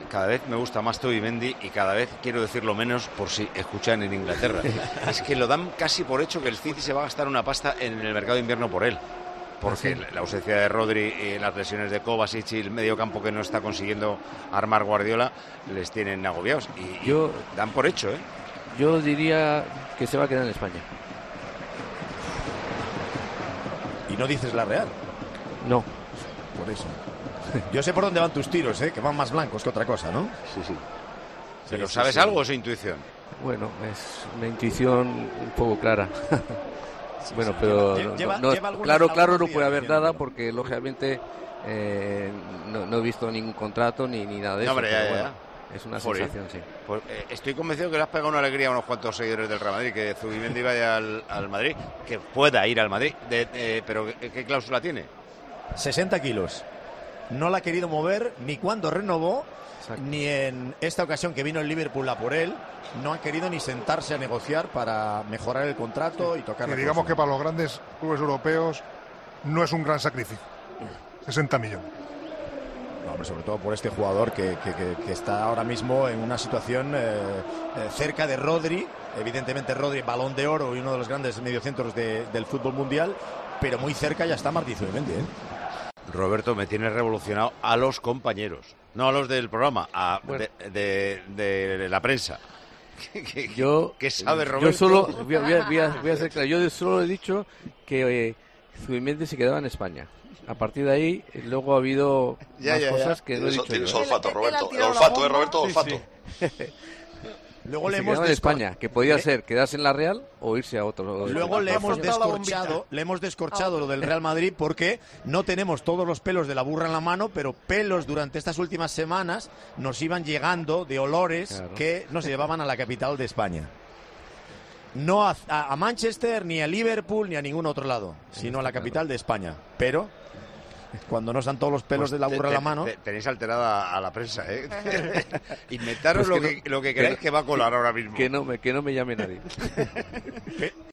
cada vez me gusta más Zubimendi y cada vez quiero decirlo menos por si escuchan en Inglaterra. Es que lo dan casi por hecho que el City se va a gastar una pasta en el mercado de invierno por él. Porque la ausencia de Rodri, las lesiones de Kovacic y el medio campo que no está consiguiendo armar Guardiola les tienen agobiados. Y dan por hecho, ¿eh? Yo diría que se va a quedar en España. ¿Y no dices la Real? No. Por eso. Yo sé por dónde van tus tiros, que van más blancos que otra cosa, ¿no? Sí. ¿Pero sabes algo o es intuición? Bueno, es una intuición un poco clara. Bueno, pero claro no puede haber nada porque lógicamente no he visto ningún contrato ni nada de eso. Hombre, ya. Es una sensación, sí. Pues, estoy convencido que le has pegado una alegría a unos cuantos seguidores del Real Madrid, que Zubimendi vaya al Madrid, que pueda ir al Madrid, pero ¿qué cláusula tiene? 60 kilos. No la ha querido mover ni cuando renovó. Exacto. Ni en esta ocasión que vino el Liverpool a por él, no han querido ni sentarse a negociar para mejorar el contrato y tocar. Que digamos que para los grandes clubes europeos no es un gran sacrificio. 60 millones. No, hombre, sobre todo por este jugador que está ahora mismo en una situación cerca de Rodri. Evidentemente Rodri, Balón de Oro y uno de los grandes mediocentros del fútbol mundial, pero muy cerca ya está Martí Zubimendi, Roberto, me tienes revolucionado a los compañeros, no a los del programa, de la prensa. ¿Qué sabe Roberto? Yo solo voy a ser claro. Yo solo he dicho que Zubimendi se quedaba en España. A partir de ahí, luego ha habido más cosas que no he dicho. Tienes olfato, Roberto. El olfato, Roberto, olfato. Sí. Luego le hemos en España, que podía ser quedarse en la Real o irse a otro. Luego le hemos descorchado lo del Real Madrid porque no tenemos todos los pelos de la burra en la mano, pero pelos durante estas últimas semanas nos iban llegando de olores que nos llevaban a la capital de España. No a Manchester, ni a Liverpool, ni a ningún otro lado, sino a la capital de España. Pero cuando nos dan todos los pelos de la burra en la mano. Tenéis alterada a la prensa, Inventaros lo que creáis que va a colar ahora mismo. Que no me llame nadie.